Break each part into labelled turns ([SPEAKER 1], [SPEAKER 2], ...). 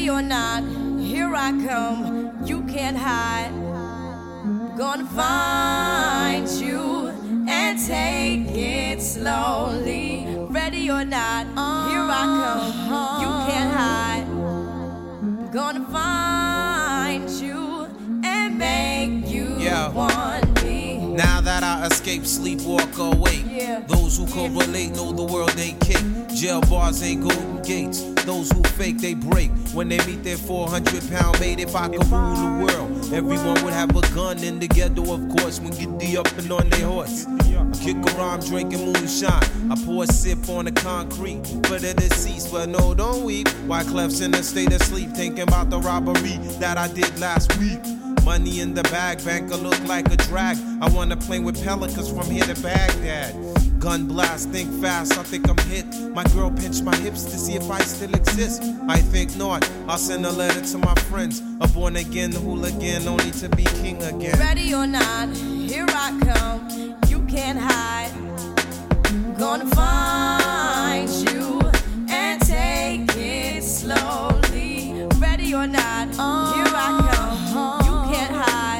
[SPEAKER 1] Ready or not, here I come. You can't hide. Gonna find you and take it slowly. Ready or not, here I come. You can't hide. Gonna find you and make you want me.
[SPEAKER 2] Now that I escape, sleep, walk, awake. Those who correlate know the world ain't cake. Jail bars ain't golden gates. Those who fake, they break. When they meet their 400-pound mate, if I could rule the world, everyone would have a gun in the ghetto, of course. When get the up and on their horse. Kick around drinking moonshine. I pour a sip on the concrete for the deceased, but no, don't weep. Wyclef's in a state of sleep, thinking about the robbery that I did last week. Money in the bag, banker look like a drag. I wanna play with pelicans from here to Baghdad. Gun blast, think fast, I think I'm hit. My girl pinched my hips to see if I still exist. I think not, I'll send a letter to my friends. A born again hooligan, only to be king again.
[SPEAKER 1] Ready or not, here I come. You can't hide. Gonna find you and take it slowly. Ready or not, here I come. You can't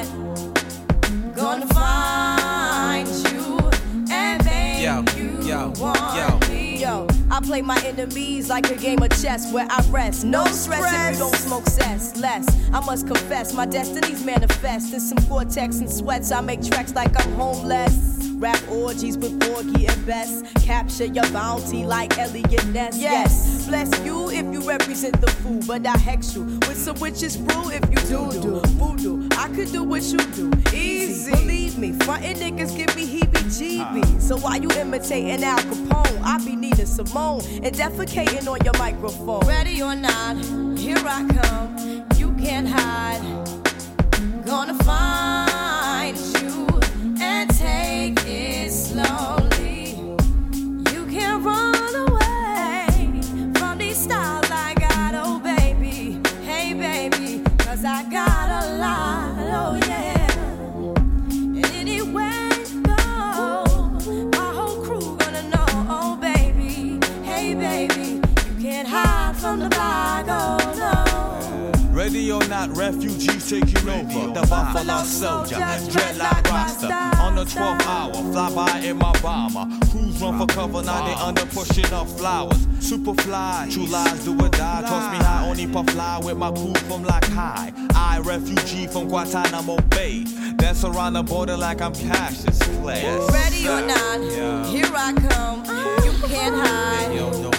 [SPEAKER 1] hide. Gonna find you and make you want me. Yo, I play my enemies like a game of chess where I rest. No stress if you don't smoke cess. Less, I must confess, my destinies manifest. In some Gore-Tex and sweats, I make tracks like I'm homeless. Rap orgies with Porgy and Bess. Capture your bounty like Elliot Ness. Yes, bless you if you represent the fool, but I hex you with some witches brew if you do voodoo. I could do what you do, easy. Believe me, frontin' niggas give me heebie-jeebies. So why you imitating Al Capone? I be needing Simone and defecating on your microphone. Ready or not, here I come. You can't hide. Gonna find you and take it slowly. You can't run away from these styles I got, oh baby. Hey baby, 'cause I got a lot, oh yeah. And anywhere you go, my whole crew gonna know, oh baby. Hey baby, you can't hide from the block, oh no.
[SPEAKER 3] Ready or not, refugees taking over. The Buffalo Soldier, dreadlock roster. On the 12th hour, fly by in my bomber. Crews run for cover, now they under pushing up flowers. Super fly, true lies do or die. Toss me high, only puff fly with my crew from like high. I, refugee from Guantanamo Bay. Dance around the border like I'm Cassius Clay.
[SPEAKER 1] Ready or not, here I come. You can't hide.